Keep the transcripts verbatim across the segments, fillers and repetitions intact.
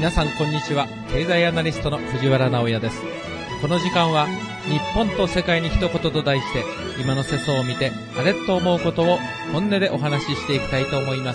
皆さんこんにちは。経済アナリストの藤原直也です。この時間は日本と世界に一言と題して、今の世相を見てあれと思うことを本音でお話ししていきたいと思います。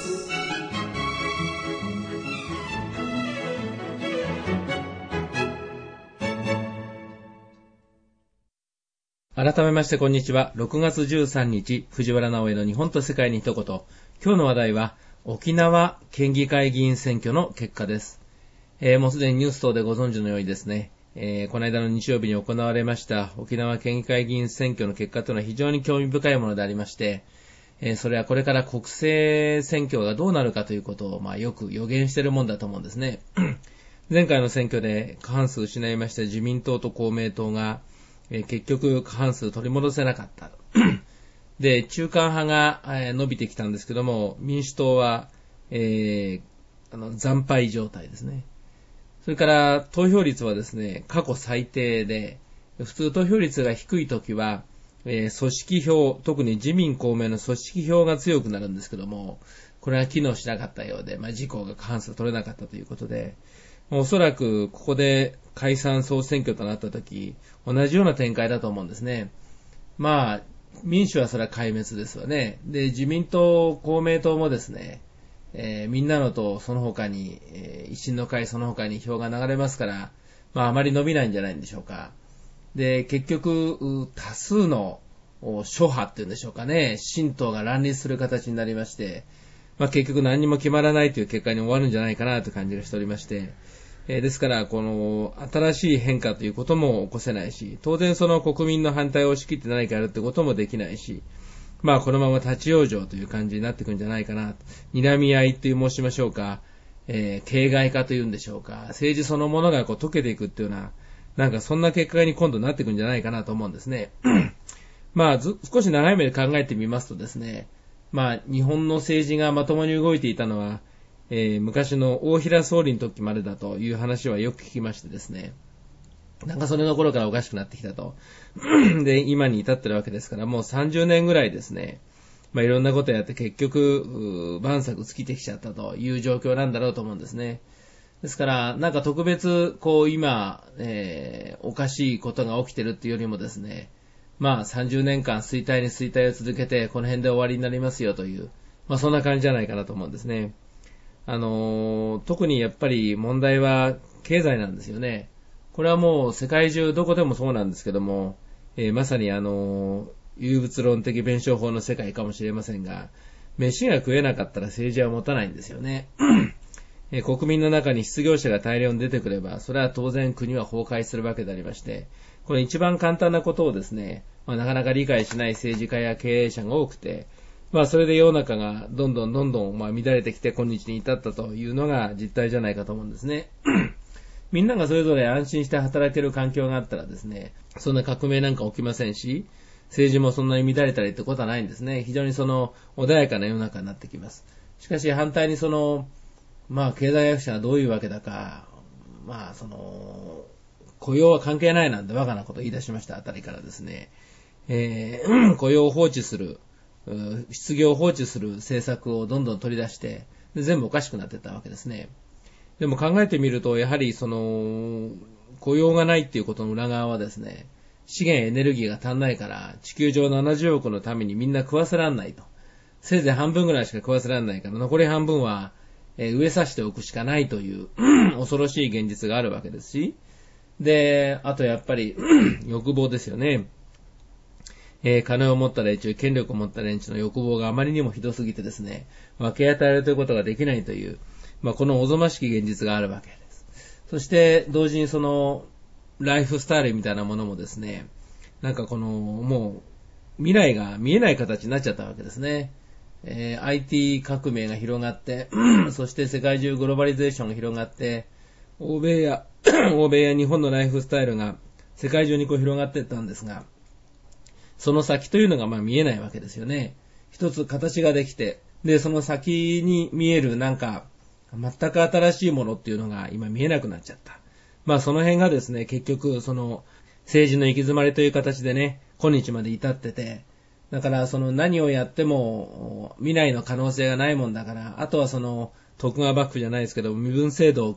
改めましてこんにちは。ろくがつじゅうさんにち、藤原直也の日本と世界に一言。今日の話題は沖縄県議会議員選挙の結果です。えー、もうすでにニュース等でご存知のようにですね、えー、この間の日曜日に行われました沖縄県議会議員選挙の結果というのは非常に興味深いものでありまして、えー、それはこれから国政選挙がどうなるかということを、まあ、よく予言しているもんだと思うんですね。前回の選挙で過半数失いました自民党と公明党が、えー、結局過半数取り戻せなかった。で、中間派が、えー、伸びてきたんですけども、民主党は、えー、あの惨敗状態ですね。それから投票率はですね、過去最低で、普通投票率が低いときは、えー、組織票、特に自民公明の組織票が強くなるんですけども、これは機能しなかったようで、まあ、自公が過半数取れなかったということで、おそらくここで解散総選挙となったとき、同じような展開だと思うんですね。まあ、民主はそれは壊滅ですわね。で、自民党、公明党もですね、えー、みんなのとその他に、えー、維新の会その他に票が流れますから、まああまり伸びないんじゃないんでしょうか。で、結局、多数の諸派っていうんでしょうかね、新党が乱立する形になりまして、まあ結局何にも決まらないという結果に終わるんじゃないかなという感じがしておりまして、えー、ですから、この新しい変化ということも起こせないし、当然その国民の反対を押し切って何かやるってこともできないし、まあこのまま立ち往生という感じになってくるんじゃないかな。睨み合いという申しましょうか、えー、形骸化というんでしょうか、政治そのものがこう溶けていくっていうような、なんかそんな結果に今度なってくるんじゃないかなと思うんですね。まあず少し長い目で考えてみますとですね、まあ日本の政治がまともに動いていたのは、えー、昔の大平総理の時までだという話はよく聞きましてですね、なんかそれの頃からおかしくなってきたと。で、今に至ってるわけですから、もうさんじゅうねんぐらいですね、まあいろんなことやって結局、万策尽きてきちゃったという状況なんだろうと思うんですね。ですから、なんか特別、こう今、えー、おかしいことが起きてるっていうよりもですね、まあさんじゅうねんかん衰退に衰退を続けて、この辺で終わりになりますよという、まあそんな感じじゃないかなと思うんですね。あのー、特にやっぱり問題は経済なんですよね。これはもう世界中どこでもそうなんですけども、えー、まさにあの有物論的弁証法の世界かもしれませんが、飯が食えなかったら政治は持たないんですよね。えー、国民の中に失業者が大量に出てくれば、それは当然国は崩壊するわけでありまして、これ一番簡単なことをですね、まあ、なかなか理解しない政治家や経営者が多くて、まあそれで世の中がどんどんどんどんまあ乱れてきて今日に至ったというのが実態じゃないかと思うんですね。みんながそれぞれ安心して働ける環境があったらですね、そんな革命なんか起きませんし、政治もそんなに乱れたりってことはないんですね。非常にその穏やかな世の中になってきます。しかし反対にその、まあ経済学者はどういうわけだか、まあその、雇用は関係ないなんてバカなことを言い出しましたあたりからですね、えー、雇用を放置する、失業を放置する政策をどんどん取り出して、で全部おかしくなっていったわけですね。でも考えてみると、やはりその、雇用がないっていうことの裏側はですね、資源エネルギーが足んないから、地球上ななじゅうおくのためにみんな食わせらんないと。せいぜい半分ぐらいしか食わせらんないから、残り半分は、えー、植えさせておくしかないという、恐ろしい現実があるわけですし、で、あとやっぱり、欲望ですよね。えー、金を持った連中、権力を持った連中の欲望があまりにもひどすぎてですね、分け与えるということができないという、まあ、このおぞましき現実があるわけです。そして、同時にその、ライフスタイルみたいなものもですね、なんかこの、もう、未来が見えない形になっちゃったわけですね。えー、アイティー 革命が広がって、そして世界中グローバリゼーションが広がって、欧米や、欧米や日本のライフスタイルが世界中にこう広がっていったんですが、その先というのがまあ見えないわけですよね。一つ形ができて、で、その先に見えるなんか、全く新しいものっていうのが今見えなくなっちゃった。まあその辺がですね、結局その政治の行き詰まりという形でね、今日まで至ってて、だからその何をやっても未来の可能性がないもんだから、あとはその徳川幕府じゃないですけど身分制度を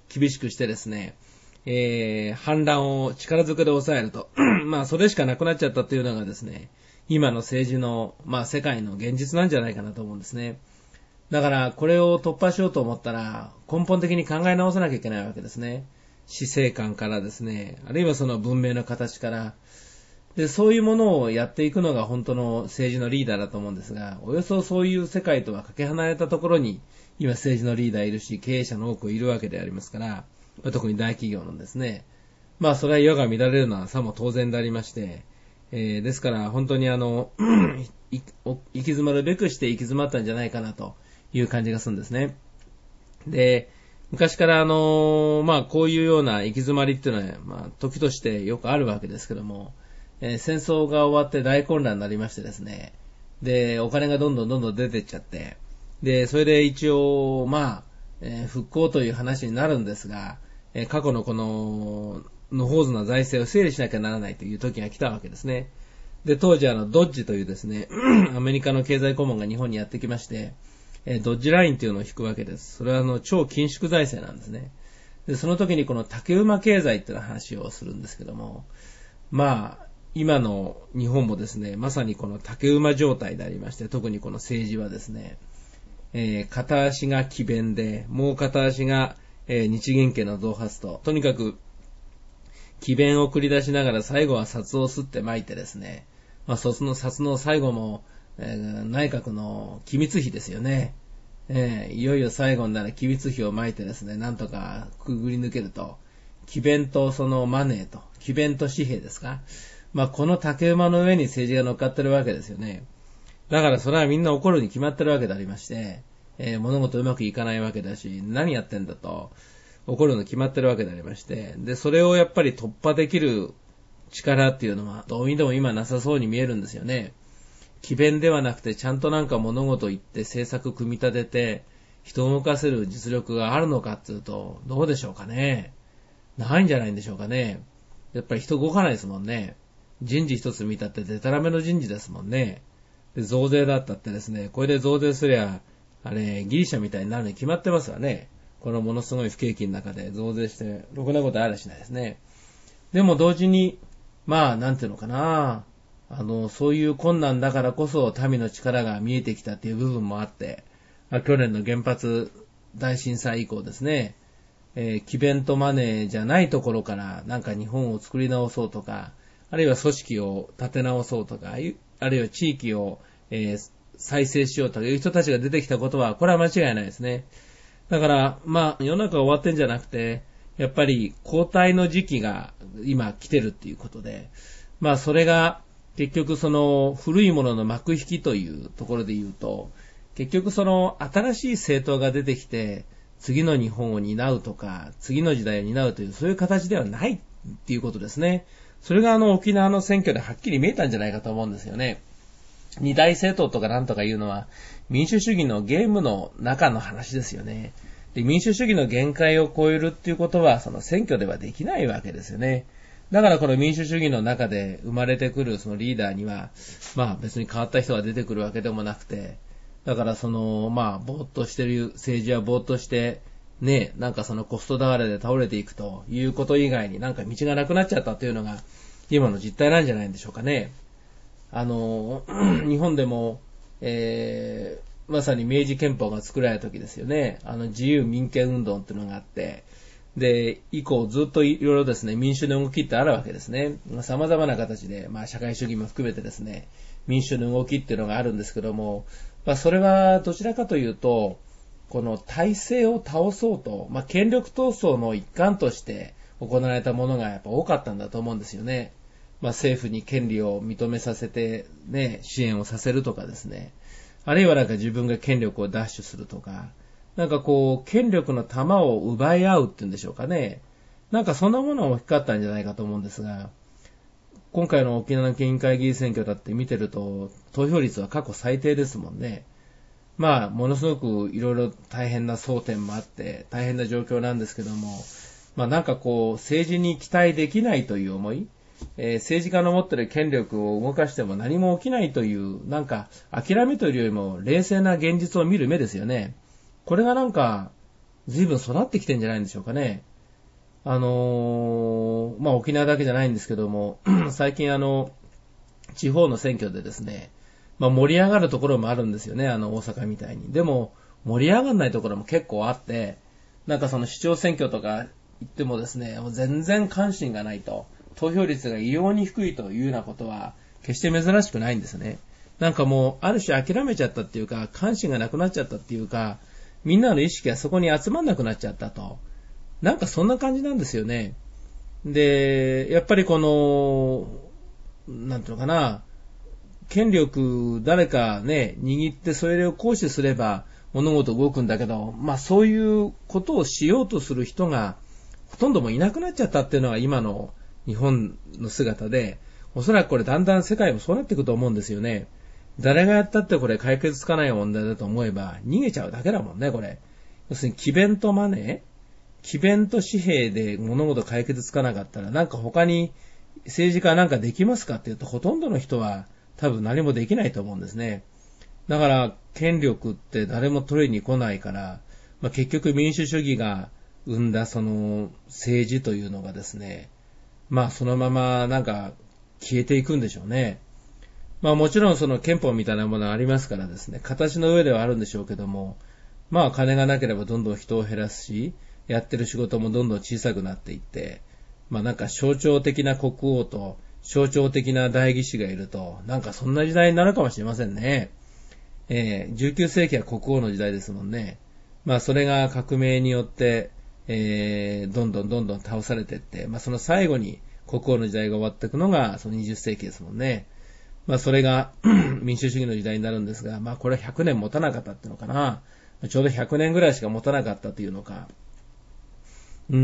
厳しくしてですね、えー、反乱を力ずくで抑えると。まあ、それしかなくなっちゃったというのがですね、今の政治の、まあ、世界の現実なんじゃないかなと思うんですね。だから、これを突破しようと思ったら、根本的に考え直さなきゃいけないわけですね。死生観からですね、あるいはその文明の形から、で、そういうものをやっていくのが本当の政治のリーダーだと思うんですが、およそそういう世界とはかけ離れたところに、今政治のリーダーいるし、経営者の多くいるわけでありますから、特に大企業のですね、まあそれは世が乱れるのはさも当然でありまして、えー、ですから本当にあの、行き詰まるべくして行き詰まったんじゃないかなという感じがするんですね。で、昔からあの、まあこういうような行き詰まりっていうのは、まあ時としてよくあるわけですけども、えー、戦争が終わって大混乱になりましてですね、で、お金がどんどんどんどん出てっちゃって、で、それで一応、まあ、えー、復興という話になるんですが、えー、過去のこの、のほうずな財政を整理しなきゃならないという時が来たわけですね。で、当時あの、ドッジというですね、アメリカの経済顧問が日本にやってきまして、えー、ドッジラインというのを引くわけです。それはあの、超緊縮財政なんですね。で、その時にこの竹馬経済っていう話をするんですけども、まあ、今の日本もですね、まさにこの竹馬状態でありまして、特にこの政治はですね、えー、片足が詭弁で、もう片足が、えー、日銀系の増発と、とにかく、詭弁を繰り出しながら最後は札を吸って巻いてですね、まあ、その札の最後も、えー、内閣の機密費ですよね。えー、いよいよ最後になら機密費を巻いてですね、なんとかくぐり抜けると、詭弁とそのマネーと、詭弁と紙幣ですか。まあ、この竹馬の上に政治が乗っかってるわけですよね。だからそれはみんな怒るに決まってるわけでありまして、えー、物事うまくいかないわけだし、何やってんだと怒るの決まってるわけでありまして、で、それをやっぱり突破できる力っていうのはどうにでも今なさそうに見えるんですよね。詭弁ではなくてちゃんとなんか物事を言って政策組み立てて人を動かせる実力があるのかっていうとどうでしょうかね。ないんじゃないんでしょうかね。やっぱり人動かないですもんね。人事一つ見たってデタラメの人事ですもんね。で、増税だったってですね、これで増税すりゃ、あれ、ギリシャみたいになるに決まってますわね。このものすごい不景気の中で増税して、ろくなことあらしないですね。でも同時に、まあ、なんていうのかな、あの、そういう困難だからこそ民の力が見えてきたっていう部分もあって、去年の原発大震災以降ですね、えー、詭弁とマネーじゃないところからなんか日本を作り直そうとか、あるいは組織を立て直そうとか、あるいは地域を、えー、再生しようという人たちが出てきたことは、これは間違いないですね。だから、まあ、世の中終わってんじゃなくて、やっぱり交代の時期が今来てるっていうことで、まあ、それが結局その古いものの幕引きというところで言うと、結局その新しい政党が出てきて、次の日本を担うとか、次の時代を担うという、そういう形ではないっていうことですね。それがあの沖縄の選挙ではっきり見えたんじゃないかと思うんですよね。二大政党とかなんとかいうのは民主主義のゲームの中の話ですよね。で、民主主義の限界を超えるっていうことはその選挙ではできないわけですよね。だからこの民主主義の中で生まれてくるそのリーダーには、まあ別に変わった人が出てくるわけでもなくて、だからその、まあぼーっとしてる政治はぼーっとして、ね、なんかそのコスト倒れで倒れていくということ以外になんか道がなくなっちゃったというのが今の実態なんじゃないんでしょうかね。あの、日本でも、えー、まさに明治憲法が作られた時ですよね。あの自由民権運動っていうのがあって、で、以降ずっといろいろですね、民主の動きってあるわけですね。様々な形で、まあ社会主義も含めてですね、民主の動きっていうのがあるんですけども、まあそれはどちらかというと、この体制を倒そうと、まあ、権力闘争の一環として行われたものがやっぱ多かったんだと思うんですよね。まあ、政府に権利を認めさせて、ね、支援をさせるとかですね。あるいはなんか自分が権力を奪取するとか、なんかこう、権力の玉を奪い合うっていうんでしょうかね。なんかそんなものが大きかったんじゃないかと思うんですが、今回の沖縄の県議会議員選挙だって見てると、投票率は過去最低ですもんね。まあ、ものすごくいろいろ大変な争点もあって、大変な状況なんですけども、まあなんかこう、政治に期待できないという思い、えー、政治家の持っている権力を動かしても何も起きないという、なんか諦めというよりも冷静な現実を見る目ですよね。これがなんか、 随分育ってきてんじゃないんでしょうかね。あのー、まあ、沖縄だけじゃないんですけども、最近あの、地方の選挙でですね、まあ、盛り上がるところもあるんですよね、あの、大阪みたいに。でも、盛り上がらないところも結構あって、なんかその市長選挙とか言ってもですね、もう全然関心がないと、投票率が異様に低いというようなことは、決して珍しくないんですね。なんかもう、ある種諦めちゃったっていうか、関心がなくなっちゃったっていうか、みんなの意識がそこに集まんなくなっちゃったと。なんかそんな感じなんですよね。で、やっぱりこの、なんていうのかな、権力誰かね、握ってそれを行使すれば物事動くんだけど、まあそういうことをしようとする人がほとんどもいなくなっちゃったっていうのが今の日本の姿で、おそらくこれだんだん世界もそうなっていくと思うんですよね。誰がやったってこれ解決つかない問題だと思えば逃げちゃうだけだもんね、これ。要するに詭弁とマネー、詭弁と紙幣で物事解決つかなかったらなんか他に政治家なんかできますかって言うとほとんどの人は多分何もできないと思うんですね。だから権力って誰も取りに来ないから、まあ、結局民主主義が生んだその政治というのがですね、まあそのままなんか消えていくんでしょうね。まあもちろんその憲法みたいなものがありますからですね、形の上ではあるんでしょうけども、まあ金がなければどんどん人を減らすし、やってる仕事もどんどん小さくなっていって、まあなんか象徴的な国王と象徴的な代議士がいると、なんかそんな時代になるかもしれませんね。えー、じゅうきゅう世紀は国王の時代ですもんね。まあそれが革命によって、えー、どんどんどんどん倒されていって、まあその最後に国王の時代が終わっていくのがそのにじゅっ世紀ですもんね。まあそれが民主主義の時代になるんですが、まあこれはひゃくねん持たなかったっていうのかな。ちょうどひゃくねんぐらいしか持たなかったというのか。うん、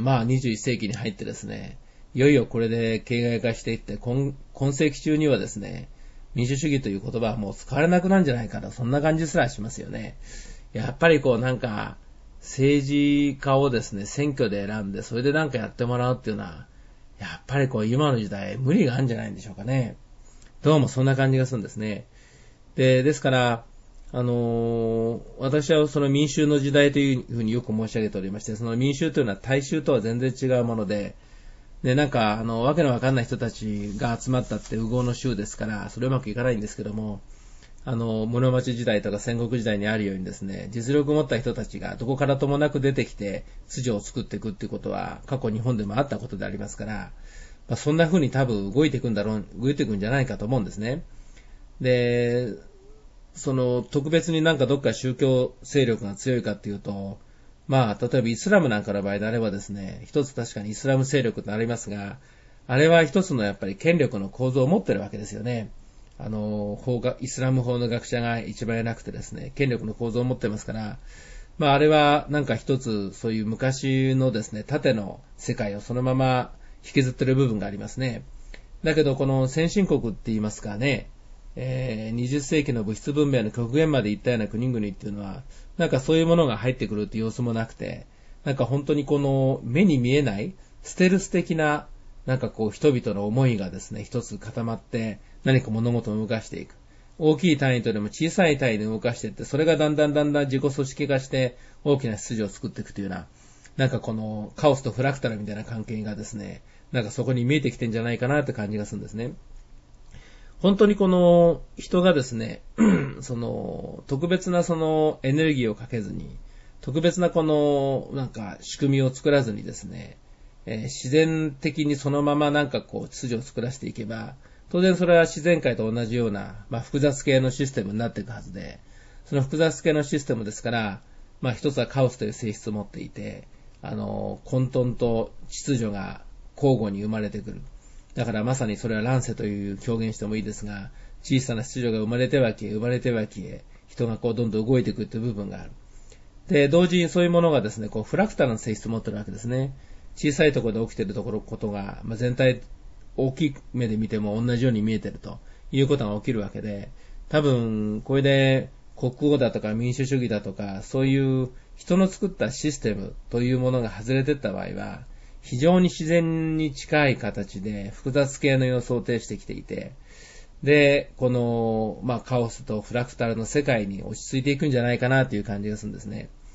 まあにじゅういっ世紀に入ってですね、いよいよこれで形骸化していって、今, 今世紀中にはですね、民主主義という言葉はもう使われなくなるんじゃないかな、そんな感じすらしますよね。やっぱりこうなんか、政治家をですね、選挙で選んで、それでなんかやってもらうっていうのは、やっぱりこう今の時代無理があるんじゃないんでしょうかね。どうもそんな感じがするんですね。で、ですから、あのー、私はその民衆の時代というふうによく申し上げておりまして、その民衆というのは大衆とは全然違うもので、で、なんか、あの、わけのわかんない人たちが集まったって右往の衆ですから、それうまくいかないんですけども、あの、室町時代とか戦国時代にあるようにですね、実力を持った人たちがどこからともなく出てきて、秩序を作っていくっていうことは、過去日本でもあったことでありますから、まあ、そんな風に多分動いていくんだろう、動いていくんじゃないかと思うんですね。で、その、特別になんかどっか宗教勢力が強いかっていうと、まあ、例えばイスラムなんかの場合であればですね、一つ確かにイスラム勢力とありますが、あれは一つのやっぱり権力の構造を持ってるわけですよね。あの、法が、イスラム法の学者が一番偉くてですね、権力の構造を持ってますから、まああれはなんか一つそういう昔のですね、縦の世界をそのまま引きずってる部分がありますね。だけどこの先進国って言いますかね、えー、にじゅっ世紀の物質文明の極限まで行ったような国々っていうのは、なんかそういうものが入ってくるって様子もなくて、なんか本当にこの目に見えないステルス的ななんかこう人々の思いがですね、一つ固まって何か物事を動かしていく。大きい単位とでも小さい単位で動かしていって、それがだんだんだんだん自己組織化して大きな秩序を作っていくというような、なんかこのカオスとフラクタルみたいな関係がですね、なんかそこに見えてきてんじゃないかなって感じがするんですね。本当にこの人がですね、その特別なそのエネルギーをかけずに、特別なこのなんか仕組みを作らずにですね、えー、自然的にそのままなんかこう秩序を作らせていけば、当然それは自然界と同じような、まあ、複雑系のシステムになっていくはずで、その複雑系のシステムですから、まあ一つはカオスという性質を持っていて、あの混沌と秩序が交互に生まれてくる。だからまさにそれは乱世という表現してもいいですが、小さな秩序が生まれては消え、生まれては消え、人がこうどんどん動いていくという部分がある。で、同時にそういうものがですね、こうフラクタルの性質を持っているわけですね。小さいところで起きているところ、ことが、まあ、全体、大きい目で見ても同じように見えているということが起きるわけで、多分、これで国王だとか民主主義だとか、そういう人の作ったシステムというものが外れていった場合は、非常に自然に近い形で複雑系の様子を呈してきていて、で、この、まあ、カオスとフラクタルの世界に落ち着いていくんじゃないかなという感じがするんですね。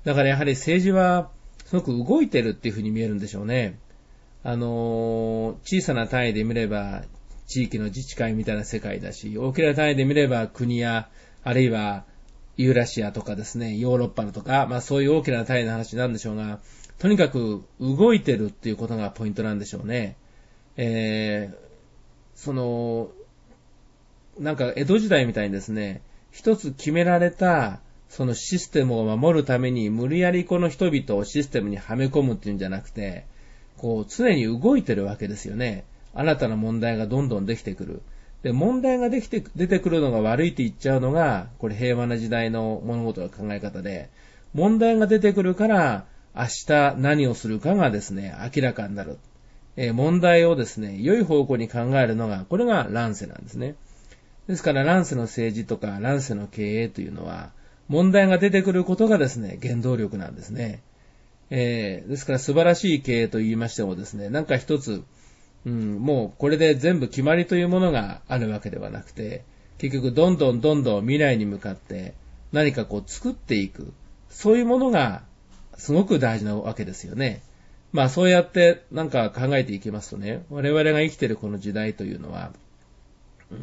だからやはり政治はすごく動いてるっていうふうに見えるんでしょうね。あの、小さな単位で見れば地域の自治会みたいな世界だし、大きな単位で見れば国や、あるいはユーラシアとかですね、ヨーロッパのとか、まあそういう大きな単位の話なんでしょうが、とにかく動いてるっていうことがポイントなんでしょうね。えー、その、なんか江戸時代みたいにですね、一つ決められたそのシステムを守るために無理やりこの人々をシステムにはめ込むっていうんじゃなくて、こう常に動いてるわけですよね。新たな問題がどんどんできてくる。で、問題ができて、出てくるのが悪いって言っちゃうのが、これ平和な時代の物事の考え方で、問題が出てくるから、明日何をするかがですね、明らかになる。えー、問題をですね、良い方向に考えるのが、これが乱世なんですね。ですから乱世の政治とか乱世の経営というのは、問題が出てくることがですね、原動力なんですね。えー、ですから素晴らしい経営と言いましてもですね、なんか一つ、うん、もうこれで全部決まりというものがあるわけではなくて、結局どんどんどんどん未来に向かって何かこう作っていく、そういうものがすごく大事なわけですよね。まあそうやってなんか考えていきますとね、我々が生きているこの時代というのは、うん、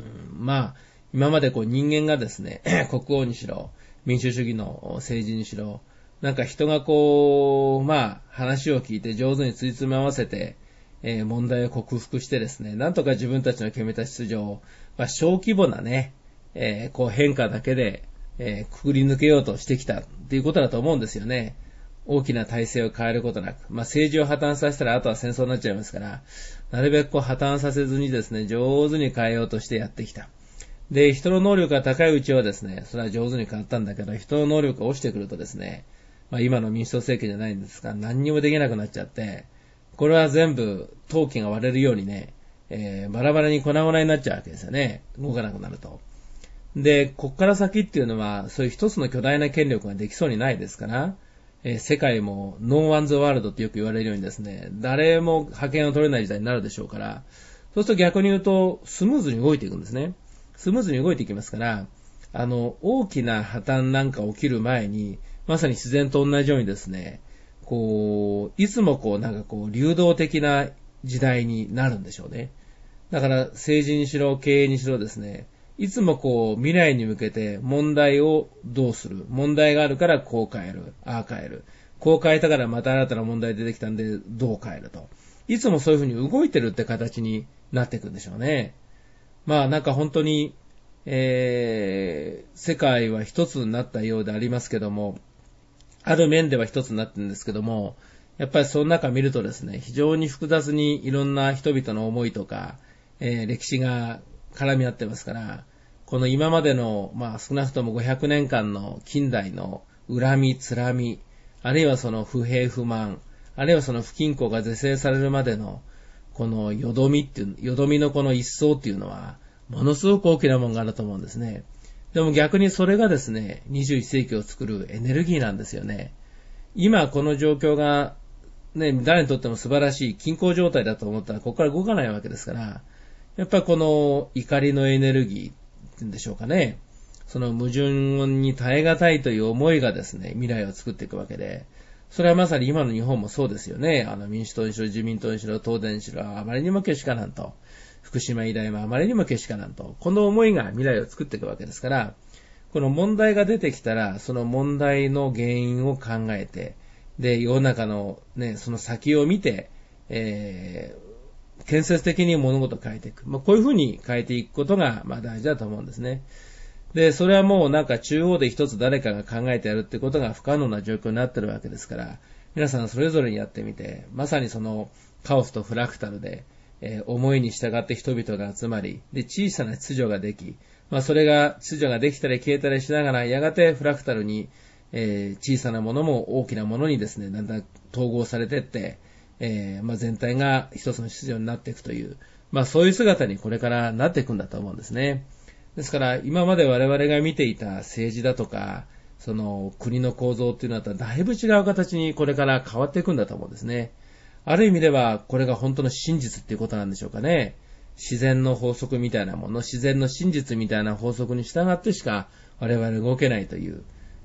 まあ今までこう人間がですね、国王にしろ、民主主義の政治にしろ、なんか人がこう、まあ話を聞いて上手についつめ合わせて、えー、問題を克服してですね、なんとか自分たちの決めた秩序を、まあ、小規模なね、えー、こう変化だけで、えー、くくり抜けようとしてきたっていうことだと思うんですよね。大きな体制を変えることなく、まあ、政治を破綻させたらあとは戦争になっちゃいますから、なるべくこう破綻させずにですね、上手に変えようとしてやってきた。で、人の能力が高いうちはですね、それは上手に変わったんだけど、人の能力が落ちてくるとですね、まあ、今の民主党政権じゃないんですが、何にもできなくなっちゃって、これは全部陶器が割れるようにね、えー、バラバラに粉々になっちゃうわけですよね。動かなくなると。で、こっから先っていうのは、そういう一つの巨大な権力ができそうにないですから、えー、世界もノーワンズワールドってよく言われるようにですね、誰も覇権を取れない時代になるでしょうから、そうすると逆に言うと、スムーズに動いていくんですね。スムーズに動いていきますから、あの、大きな破綻なんか起きる前に、まさに自然と同じようにですね、こう、いつもこう、なんかこう、流動的な時代になるんでしょうね。だから政治にしろ経営にしろですね、いつもこう、未来に向けて問題をどうする。問題があるからこう変える。ああ変える。こう変えたからまた新たな問題出てきたんでどう変えると。いつもそういうふうに動いてるって形になっていくんでしょうね。まあなんか本当に、えー、世界は一つになったようでありますけども、ある面では一つになってるんですけども、やっぱりその中見るとですね、非常に複雑にいろんな人々の思いとか、えー、歴史が絡み合ってますから、この今までの、まあ少なくともごひゃくねんかんの近代の恨み、つらみ、あるいはその不平不満、あるいはその不均衡が是正されるまでの、このよどみっていう、よどみのこの一層っていうのは、ものすごく大きなものがあると思うんですね。でも逆にそれがですね、にじゅういっせいきを作るエネルギーなんですよね。今この状況が、ね、誰にとっても素晴らしい均衡状態だと思ったら、ここから動かないわけですから、やっぱりこの怒りのエネルギーって言うんでしょうかね。その矛盾に耐え難いという思いがですね、未来を作っていくわけで、それはまさに今の日本もそうですよね。あの民主党にしろ自民党にしろ東電にしろ、あまりにもけしからんと。福島医大もあまりにもけしからんと。この思いが未来を作っていくわけですから、この問題が出てきたら、その問題の原因を考えて、で、世の中のね、その先を見て、えー、建設的に物事を変えていく。まあ、こういうふうに変えていくことが、まあ大事だと思うんですね。で、それはもうなんか中央で一つ誰かが考えてやるってことが不可能な状況になってるわけですから、皆さんそれぞれにやってみて、まさにそのカオスとフラクタルで、えー、思いに従って人々が集まり、で、小さな秩序ができ、まあそれが秩序ができたり消えたりしながら、やがてフラクタルに、えー、小さなものも大きなものにですね、だんだん統合されていって、えー、まあ全体が一つの秩序になっていくという、まあそういう姿にこれからなっていくんだと思うんですね。ですから今まで我々が見ていた政治だとか、その国の構造っていうのはだいぶ違う形にこれから変わっていくんだと思うんですね。ある意味ではこれが本当の真実っていうことなんでしょうかね。自然の法則みたいなもの、自然の真実みたいな法則に従ってしか我々動けないという、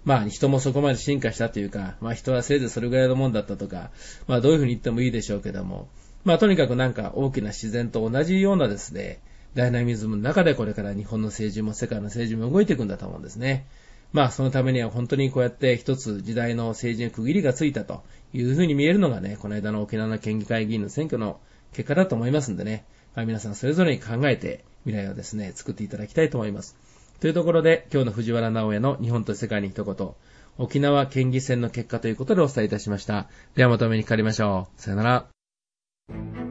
まあ人もそこまで進化したというか、まあ人はせいぜいそれぐらいのもんだったとか、まあどういうふうに言ってもいいでしょうけども、まあとにかくなんか大きな自然と同じようなですね、ダイナミズムの中でこれから日本の政治も世界の政治も動いていくんだと思うんですね。まあそのためには本当にこうやって一つ時代の政治に区切りがついたというふうに見えるのがね、この間の沖縄の県議会議員の選挙の結果だと思いますんでね、まあ、皆さんそれぞれに考えて未来をですね、作っていただきたいと思います。というところで今日の藤原直哉の日本と世界に一言、沖縄県議選の結果ということでお伝えいたしました。ではまとめにかかりましょう。さよなら。